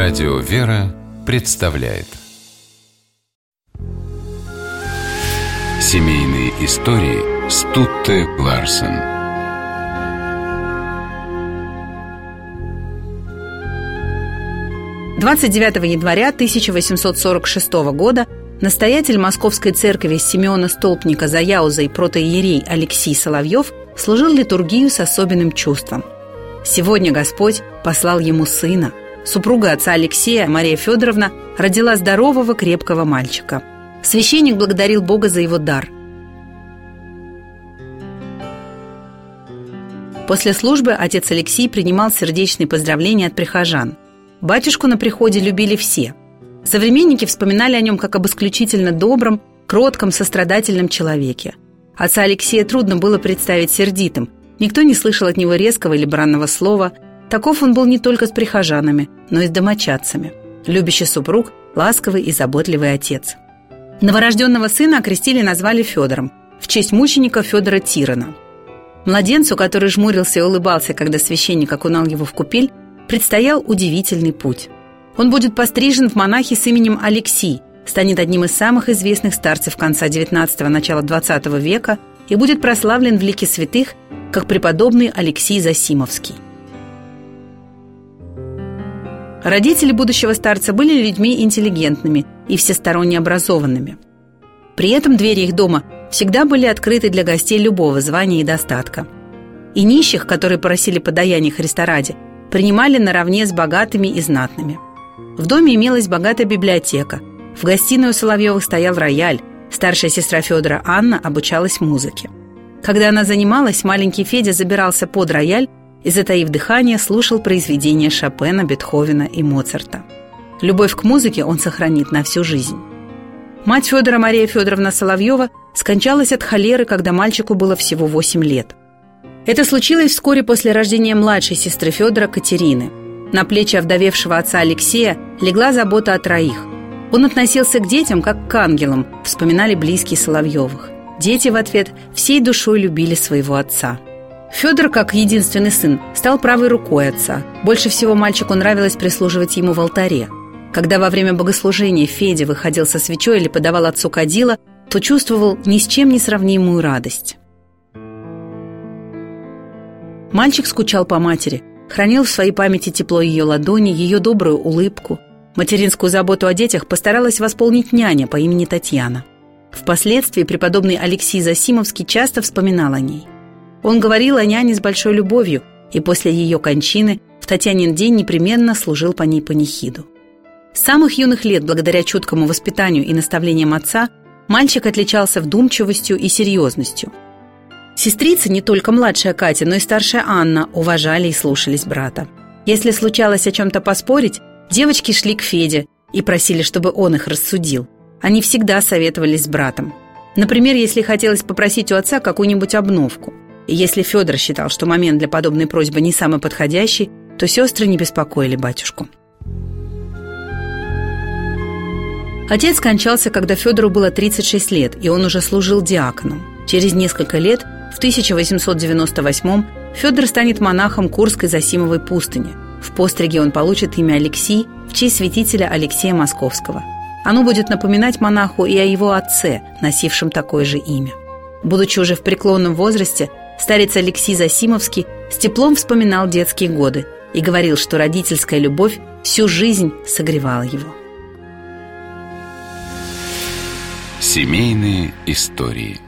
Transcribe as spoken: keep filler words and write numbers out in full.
Радио «Вера» представляет Семейные истории Стутте Ларсен. двадцать девятого января тысяча восемьсот сорок шестого года настоятель Московской церкви Симеона Столпника Заяуза и протоиерей Алексий Соловьев служил литургию с особенным чувством. Сегодня Господь послал ему сына. Супруга отца Алексея, Мария Федоровна, родила здорового, крепкого мальчика. Священник благодарил Бога за его дар. После службы отец Алексий принимал сердечные поздравления от прихожан. Батюшку на приходе любили все. Современники вспоминали о нем как об исключительно добром, кротком, сострадательном человеке. Отца Алексея трудно было представить сердитым. Никто не слышал от него резкого или бранного слова. Таков он был не только с прихожанами, но и с домочадцами. Любящий супруг, ласковый и заботливый отец. Новорожденного сына окрестили и назвали Федором, в честь мученика Федора Тирона. Младенцу, который жмурился и улыбался, когда священник окунал его в купель, предстоял удивительный путь. Он будет пострижен в монахи с именем Алексий, станет одним из самых известных старцев конца девятнадцатого – начала двадцатого века и будет прославлен в лике святых, как преподобный Алексий Засимовский. Родители будущего старца были людьми интеллигентными и всесторонне образованными. При этом двери их дома всегда были открыты для гостей любого звания и достатка. И нищих, которые просили подаяния Христа ради, принимали наравне с богатыми и знатными. В доме имелась богатая библиотека. В гостиной у Соловьевых стоял рояль. Старшая сестра Федора Анна обучалась музыке. Когда она занималась, маленький Федя забирался под рояль и, затаив дыхание, слушал произведения Шопена, Бетховена и Моцарта. Любовь к музыке он сохранит на всю жизнь. Мать Федора, Мария Федоровна Соловьева, скончалась от холеры, когда мальчику было всего восемь лет. Это случилось вскоре после рождения младшей сестры Федора, Катерины. На плечи овдовевшего отца Алексея легла забота о троих. Он относился к детям как к ангелам, вспоминали близкие Соловьевых. Дети в ответ всей душой любили своего отца. Федор, как единственный сын, стал правой рукой отца. Больше всего мальчику нравилось прислуживать ему в алтаре. Когда во время богослужения Федя выходил со свечой или подавал отцу кадила, то чувствовал ни с чем не сравнимую радость. Мальчик скучал по матери, хранил в своей памяти тепло ее ладони, ее добрую улыбку. Материнскую заботу о детях постаралась восполнить няня по имени Татьяна. Впоследствии преподобный Алексий Засимовский часто вспоминал о ней. Он говорил о няне с большой любовью, и после ее кончины в Татьянин день непременно служил по ней панихиду. С самых юных лет, благодаря чуткому воспитанию и наставлениям отца, мальчик отличался вдумчивостью и серьезностью. Сестрицы, не только младшая Катя, но и старшая Анна, уважали и слушались брата. Если случалось о чем-то поспорить, девочки шли к Феде и просили, чтобы он их рассудил. Они всегда советовались с братом. Например, если хотелось попросить у отца какую-нибудь обновку. И если Федор считал, что момент для подобной просьбы не самый подходящий, то сестры не беспокоили батюшку. Отец скончался, когда Федору было тридцать шесть лет, и он уже служил диаконом. Через несколько лет, в тысяча восемьсот девяносто восьмом, Федор станет монахом Курской Засимовой пустыни. В постриге он получит имя Алексий в честь святителя Алексея Московского. Оно будет напоминать монаху и о его отце, носившем такое же имя. Будучи уже в преклонном возрасте, старец Алексий Засимовский с теплом вспоминал детские годы и говорил, что родительская любовь всю жизнь согревала его. Семейные истории.